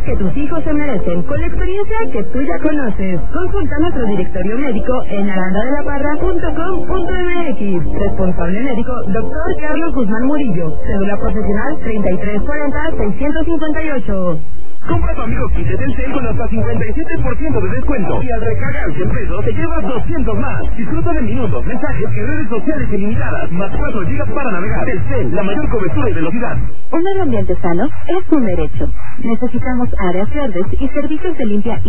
que tus hijos se merecen, con la experiencia que tú ya conoces. Consulta nuestro directorio médico en arandadelaparra.com.mx. Responsable médico, Dr. Carlos Guzmán Murillo. Cédula profesional 3340-658. Compra a tu amigo Kit de Telcel con hasta 57% de descuento. Y al recargar 100 pesos te llevas 200 más. Disfruta de minutos, mensajes y redes sociales ilimitadas. Más 4 gigas para navegar. Telcel, la mayor cobertura y velocidad. Un medio ambiente sano es un derecho. Necesitamos áreas verdes y servicios de limpia